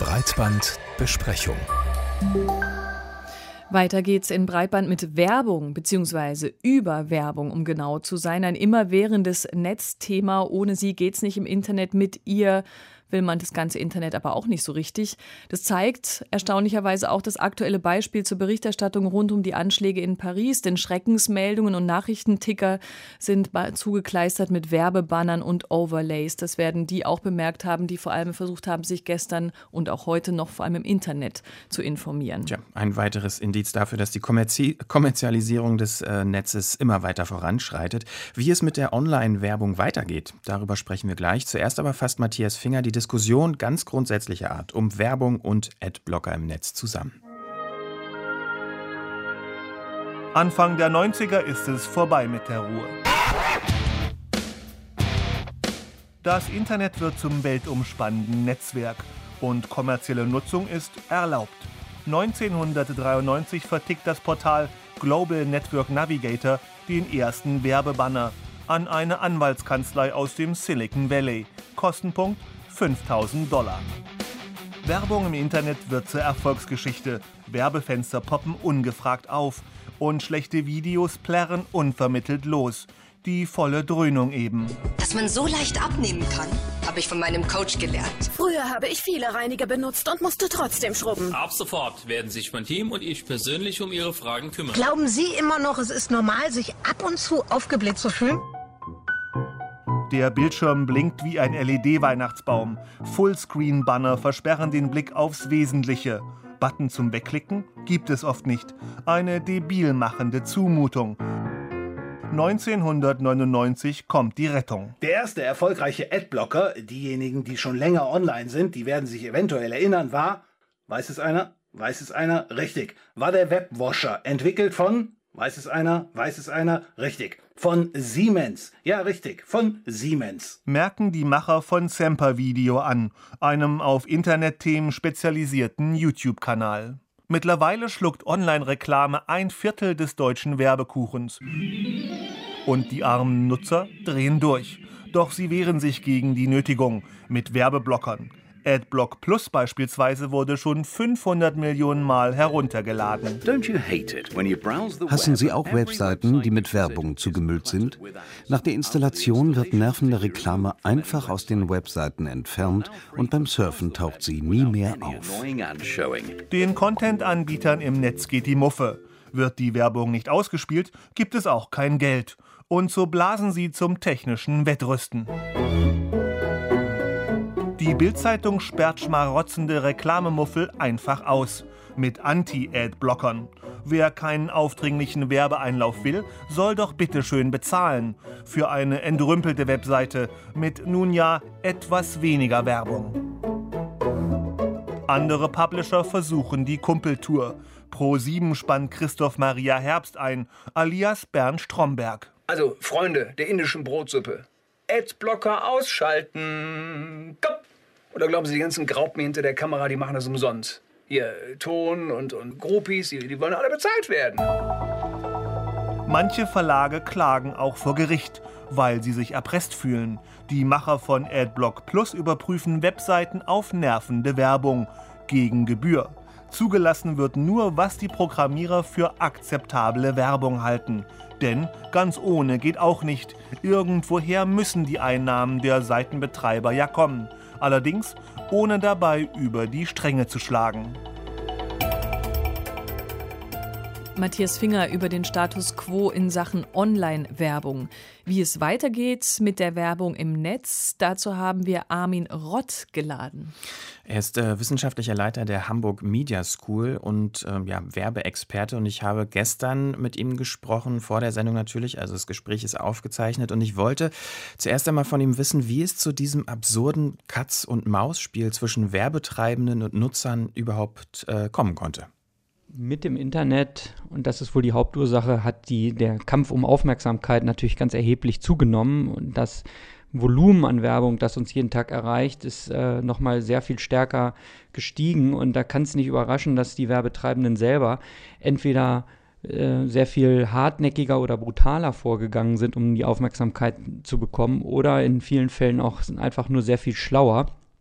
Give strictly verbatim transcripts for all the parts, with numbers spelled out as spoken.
Breitbandbesprechung. Weiter geht's in Breitband mit Werbung bzw. über Werbung, um genau zu sein. Ein immerwährendes Netzthema. Ohne sie geht's nicht im Internet. Mit ihr will man das ganze Internet aber auch nicht so richtig. Das zeigt erstaunlicherweise auch das aktuelle Beispiel zur Berichterstattung rund um die Anschläge in Paris. Denn Schreckensmeldungen und Nachrichtenticker sind zugekleistert mit Werbebannern und Overlays. Das werden die auch bemerkt haben, die vor allem versucht haben, sich gestern und auch heute noch vor allem im Internet zu informieren. Tja, ein weiteres Indiz dafür, dass die Kommerzi- Kommerzialisierung des äh, Netzes immer weiter voranschreitet. Wie es mit der Online-Werbung weitergeht, darüber sprechen wir gleich. Zuerst aber fasst Matthias Finger die Diskussion ganz grundsätzlicher Art um Werbung und Adblocker im Netz zusammen. Anfang der neunziger ist es vorbei mit der Ruhe. Das Internet wird zum weltumspannenden Netzwerk und kommerzielle Nutzung ist erlaubt. neunzehnhundertdreiundneunzig vertickt das Portal Global Network Navigator den ersten Werbebanner an eine Anwaltskanzlei aus dem Silicon Valley. Kostenpunkt fünftausend Dollar. Werbung im Internet wird zur Erfolgsgeschichte. Werbefenster poppen ungefragt auf und schlechte Videos plärren unvermittelt los. Die volle Dröhnung eben. Dass man so leicht abnehmen kann, habe ich von meinem Coach gelernt. Früher habe ich viele Reiniger benutzt und musste trotzdem schrubben. Ab sofort werden sich mein Team und ich persönlich um Ihre Fragen kümmern. Glauben Sie immer noch, es ist normal, sich ab und zu aufgebläht zu fühlen? Der Bildschirm blinkt wie ein L E D-Weihnachtsbaum. Fullscreen-Banner versperren den Blick aufs Wesentliche. Button zum Wegklicken gibt es oft nicht. Eine debilmachende Zumutung. neunzehnhundertneunundneunzig kommt die Rettung. Der erste erfolgreiche Adblocker, diejenigen, die schon länger online sind, die werden sich eventuell erinnern, war, weiß es einer, weiß es einer, richtig, war der Webwasher, entwickelt von, weiß es einer, weiß es einer, richtig, von Siemens. Ja, richtig, von Siemens. Merken die Macher von Semper Video an, einem auf Internetthemen spezialisierten YouTube-Kanal. Mittlerweile schluckt Online-Reklame ein Viertel des deutschen Werbekuchens. Und die armen Nutzer drehen durch. Doch sie wehren sich gegen die Nötigung mit Werbeblockern. Adblock Plus beispielsweise wurde schon fünfhundert Millionen Mal heruntergeladen. Hassen Sie auch Webseiten, die mit Werbung zugemüllt sind? Nach der Installation wird nervende Reklame einfach aus den Webseiten entfernt und beim Surfen taucht sie nie mehr auf. Den Content-Anbietern im Netz geht die Muffe. Wird die Werbung nicht ausgespielt, gibt es auch kein Geld. Und so blasen sie zum technischen Wettrüsten. Die Bild-Zeitung sperrt schmarotzende Reklamemuffel einfach aus. Mit Anti-Ad-Blockern. Wer keinen aufdringlichen Werbeeinlauf will, soll doch bitteschön bezahlen. Für eine entrümpelte Webseite mit nun ja etwas weniger Werbung. Andere Publisher versuchen die Kumpeltour. Pro sieben spannt Christoph Maria Herbst ein, alias Bernd Stromberg. Also, Freunde der indischen Brotsuppe. Adblocker ausschalten. Komm! Oder glauben Sie, die ganzen Graupen hinter der Kamera, die machen das umsonst? Hier, Ton und, und Groupies, die, die wollen alle bezahlt werden. Manche Verlage klagen auch vor Gericht, weil sie sich erpresst fühlen. Die Macher von Adblock Plus überprüfen Webseiten auf nervende Werbung gegen Gebühr. Zugelassen wird nur, was die Programmierer für akzeptable Werbung halten. Denn ganz ohne geht auch nicht. Irgendwoher müssen die Einnahmen der Seitenbetreiber ja kommen. Allerdings ohne dabei über die Stränge zu schlagen. Matthias Finger über den Status quo in Sachen Online-Werbung. Wie es weitergeht mit der Werbung im Netz, dazu haben wir Armin Rott geladen. Er ist äh, wissenschaftlicher Leiter der Hamburg Media School und äh, ja, Werbeexperte. Und ich habe gestern mit ihm gesprochen, vor der Sendung natürlich, also das Gespräch ist aufgezeichnet. Und ich wollte zuerst einmal von ihm wissen, wie es zu diesem absurden Katz-und-Maus-Spiel zwischen Werbetreibenden und Nutzern überhaupt äh, kommen konnte. Mit dem Internet, und das ist wohl die Hauptursache, hat die, der Kampf um Aufmerksamkeit natürlich ganz erheblich zugenommen. Und das Volumen an Werbung, das uns jeden Tag erreicht, ist äh, nochmal sehr viel stärker gestiegen. Und da kann es nicht überraschen, dass die Werbetreibenden selber entweder äh, sehr viel hartnäckiger oder brutaler vorgegangen sind, um die Aufmerksamkeit zu bekommen, oder in vielen Fällen auch einfach nur sehr viel schlauer.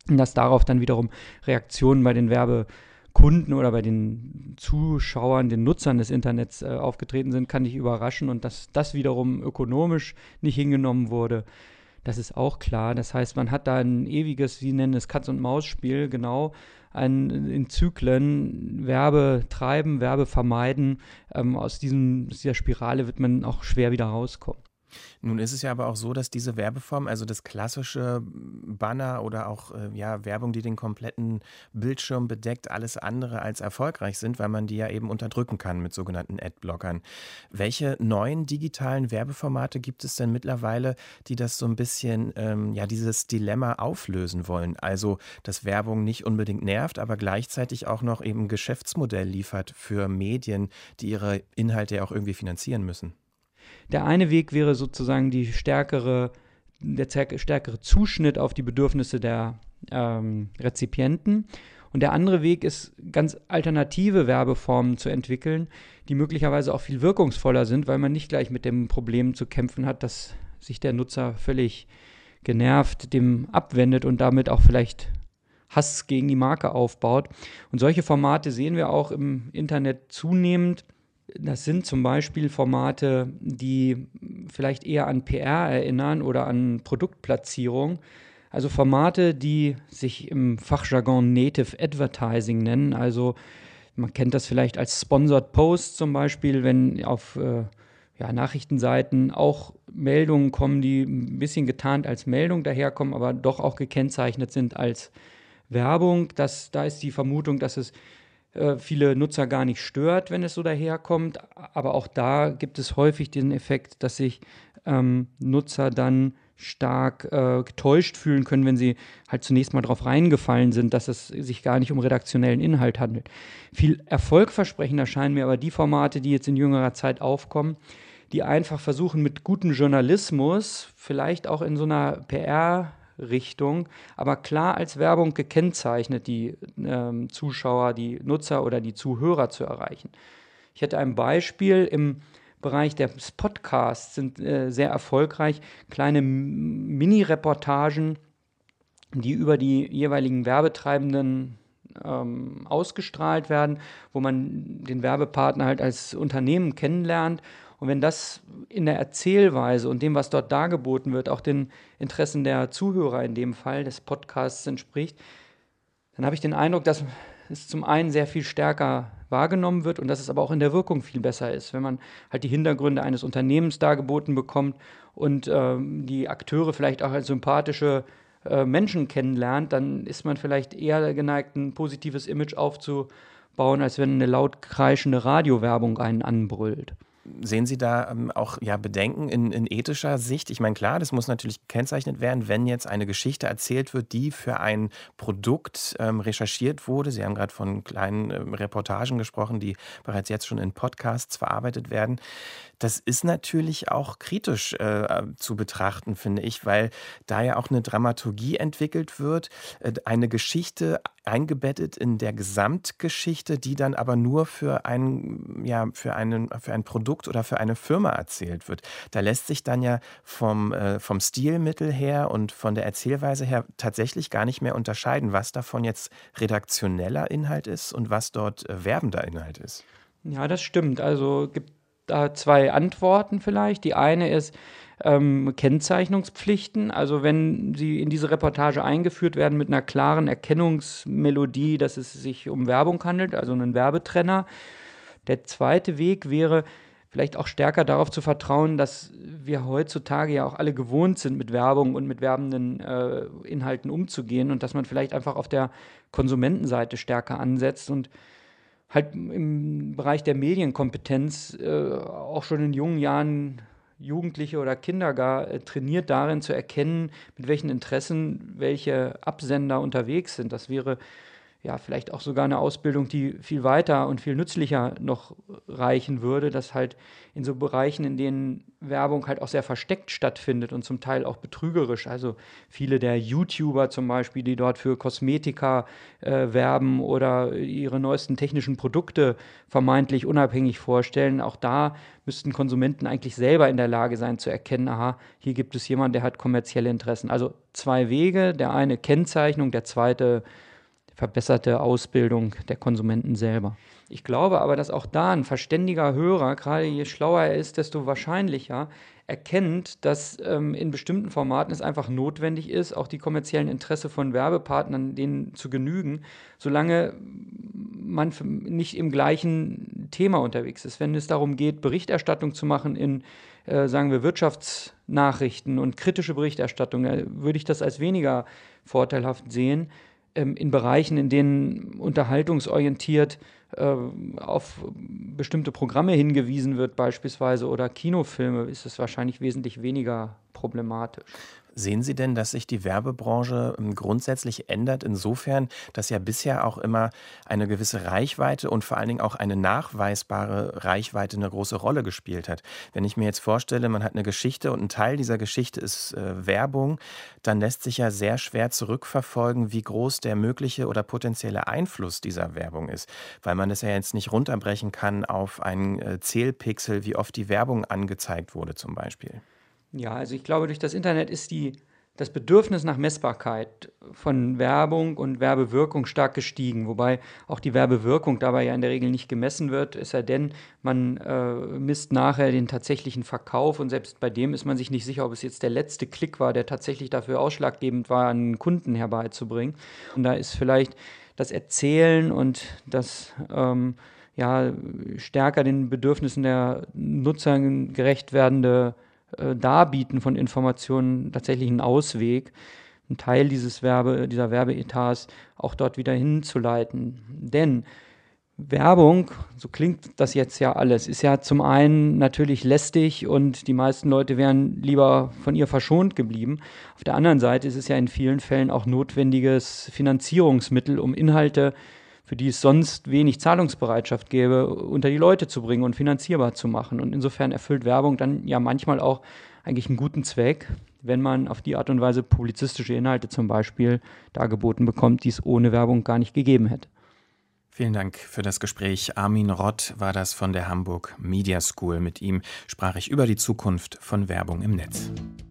Und dass darauf dann wiederum Reaktionen bei den Werbekunden oder bei den Zuschauern, den Nutzern des Internets äh, aufgetreten sind, kann dich überraschen. Und dass das wiederum ökonomisch nicht hingenommen wurde, das ist auch klar. Das heißt, man hat da ein ewiges, Sie nennen es Katz-und-Maus-Spiel, genau, ein, in Zyklen, Werbe treiben, Werbe vermeiden. Ähm, aus, diesem, aus dieser Spirale wird man auch schwer wieder rauskommen. Nun ist es ja aber auch so, dass diese Werbeform, also das klassische Banner oder auch äh, ja, Werbung, die den kompletten Bildschirm bedeckt, alles andere als erfolgreich sind, weil man die ja eben unterdrücken kann mit sogenannten Adblockern. Welche neuen digitalen Werbeformate gibt es denn mittlerweile, die das so ein bisschen, ähm, ja, dieses Dilemma auflösen wollen? Also, dass Werbung nicht unbedingt nervt, aber gleichzeitig auch noch eben ein Geschäftsmodell liefert für Medien, die ihre Inhalte ja auch irgendwie finanzieren müssen. Der eine Weg wäre sozusagen die stärkere, der stärkere Zuschnitt auf die Bedürfnisse der ähm, Rezipienten. Und der andere Weg ist, ganz alternative Werbeformen zu entwickeln, die möglicherweise auch viel wirkungsvoller sind, weil man nicht gleich mit dem Problem zu kämpfen hat, dass sich der Nutzer völlig genervt dem abwendet und damit auch vielleicht Hass gegen die Marke aufbaut. Und solche Formate sehen wir auch im Internet zunehmend. Das sind zum Beispiel Formate, die vielleicht eher an P R erinnern oder an Produktplatzierung. Also Formate, die sich im Fachjargon Native Advertising nennen. Also man kennt das vielleicht als Sponsored Post zum Beispiel, wenn auf äh, ja, Nachrichtenseiten auch Meldungen kommen, die ein bisschen getarnt als Meldung daherkommen, aber doch auch gekennzeichnet sind als Werbung. Das, da ist die Vermutung, dass es viele Nutzer gar nicht stört, wenn es so daherkommt. Aber auch da gibt es häufig den Effekt, dass sich ähm, Nutzer dann stark äh, getäuscht fühlen können, wenn sie halt zunächst mal drauf reingefallen sind, dass es sich gar nicht um redaktionellen Inhalt handelt. Viel erfolgversprechender scheinen mir aber die Formate, die jetzt in jüngerer Zeit aufkommen, die einfach versuchen, mit gutem Journalismus, vielleicht auch in so einer P R Richtung, aber klar als Werbung gekennzeichnet, die ähm, Zuschauer, die Nutzer oder die Zuhörer zu erreichen. Ich hätte ein Beispiel im Bereich des Podcasts, sind äh, sehr erfolgreich, kleine Mini-Reportagen, die über die jeweiligen Werbetreibenden ähm, ausgestrahlt werden, wo man den Werbepartner halt als Unternehmen kennenlernt. Und wenn das in der Erzählweise und dem, was dort dargeboten wird, auch den Interessen der Zuhörer in dem Fall des Podcasts entspricht, dann habe ich den Eindruck, dass es zum einen sehr viel stärker wahrgenommen wird und dass es aber auch in der Wirkung viel besser ist. Wenn man halt die Hintergründe eines Unternehmens dargeboten bekommt und ähm, die Akteure vielleicht auch als sympathische äh, Menschen kennenlernt, dann ist man vielleicht eher geneigt, ein positives Image aufzubauen, als wenn eine laut kreischende Radiowerbung einen anbrüllt. Sehen Sie da ähm, auch ja, Bedenken in, in ethischer Sicht? Ich meine, klar, das muss natürlich gekennzeichnet werden, wenn jetzt eine Geschichte erzählt wird, die für ein Produkt ähm, recherchiert wurde. Sie haben gerade von kleinen ähm, Reportagen gesprochen, die bereits jetzt schon in Podcasts verarbeitet werden. Das ist natürlich auch kritisch äh, zu betrachten, finde ich, weil da ja auch eine Dramaturgie entwickelt wird, äh, eine Geschichte eingebettet in der Gesamtgeschichte, die dann aber nur für ein, ja, für einen, für ein Produkt oder für eine Firma erzählt wird. Da lässt sich dann ja vom, äh, vom Stilmittel her und von der Erzählweise her tatsächlich gar nicht mehr unterscheiden, was davon jetzt redaktioneller Inhalt ist und was dort äh, werbender Inhalt ist. Ja, das stimmt. Also gibt da zwei Antworten vielleicht. Die eine ist ähm, Kennzeichnungspflichten. Also wenn sie in diese Reportage eingeführt werden mit einer klaren Erkennungsmelodie, dass es sich um Werbung handelt, also einen Werbetrenner. Der zweite Weg wäre vielleicht auch stärker darauf zu vertrauen, dass wir heutzutage ja auch alle gewohnt sind, mit Werbung und mit werbenden äh, Inhalten umzugehen und dass man vielleicht einfach auf der Konsumentenseite stärker ansetzt und halt im Bereich der Medienkompetenz äh, auch schon in jungen Jahren Jugendliche oder Kinder gar äh, trainiert darin zu erkennen, mit welchen Interessen welche Absender unterwegs sind. Das wäre ja, vielleicht auch sogar eine Ausbildung, die viel weiter und viel nützlicher noch reichen würde, dass halt in so Bereichen, in denen Werbung halt auch sehr versteckt stattfindet und zum Teil auch betrügerisch, also viele der YouTuber zum Beispiel, die dort für Kosmetika äh, werben oder ihre neuesten technischen Produkte vermeintlich unabhängig vorstellen, auch da müssten Konsumenten eigentlich selber in der Lage sein zu erkennen, aha, hier gibt es jemanden, der hat kommerzielle Interessen. Also zwei Wege, der eine Kennzeichnung, der zweite verbesserte Ausbildung der Konsumenten selber. Ich glaube aber, dass auch da ein verständiger Hörer, gerade je schlauer er ist, desto wahrscheinlicher erkennt, dass ähm, in bestimmten Formaten es einfach notwendig ist, auch die kommerziellen Interessen von Werbepartnern denen zu genügen, solange man nicht im gleichen Thema unterwegs ist. Wenn es darum geht, Berichterstattung zu machen in, äh, sagen wir, Wirtschaftsnachrichten und kritische Berichterstattung, äh, würde ich das als weniger vorteilhaft sehen. In Bereichen, in denen unterhaltungsorientiert äh, auf bestimmte Programme hingewiesen wird beispielsweise oder Kinofilme, ist es wahrscheinlich wesentlich weniger problematisch. Sehen Sie denn, dass sich die Werbebranche grundsätzlich ändert, insofern, dass ja bisher auch immer eine gewisse Reichweite und vor allen Dingen auch eine nachweisbare Reichweite eine große Rolle gespielt hat? Wenn ich mir jetzt vorstelle, man hat eine Geschichte und ein Teil dieser Geschichte ist äh, Werbung, dann lässt sich ja sehr schwer zurückverfolgen, wie groß der mögliche oder potenzielle Einfluss dieser Werbung ist, weil man das ja jetzt nicht runterbrechen kann auf einen äh, Zählpixel, wie oft die Werbung angezeigt wurde zum Beispiel. Ja, also ich glaube, durch das Internet ist die, das Bedürfnis nach Messbarkeit von Werbung und Werbewirkung stark gestiegen, wobei auch die Werbewirkung dabei ja in der Regel nicht gemessen wird, es sei denn, man äh, misst nachher den tatsächlichen Verkauf und selbst bei dem ist man sich nicht sicher, ob es jetzt der letzte Klick war, der tatsächlich dafür ausschlaggebend war, einen Kunden herbeizubringen. Und da ist vielleicht das Erzählen und das ähm, ja, stärker den Bedürfnissen der Nutzer gerecht werdende Darbieten von Informationen tatsächlich einen Ausweg, einen Teil dieses Werbe, dieser Werbeetats auch dort wieder hinzuleiten. Denn Werbung, so klingt das jetzt ja alles, ist ja zum einen natürlich lästig und die meisten Leute wären lieber von ihr verschont geblieben. Auf der anderen Seite ist es ja in vielen Fällen auch notwendiges Finanzierungsmittel, um Inhalte, für die es sonst wenig Zahlungsbereitschaft gäbe, unter die Leute zu bringen und finanzierbar zu machen. Und insofern erfüllt Werbung dann ja manchmal auch eigentlich einen guten Zweck, wenn man auf die Art und Weise publizistische Inhalte zum Beispiel dargeboten bekommt, die es ohne Werbung gar nicht gegeben hätte. Vielen Dank für das Gespräch. Armin Rott war das von der Hamburg Media School. Mit ihm sprach ich über die Zukunft von Werbung im Netz.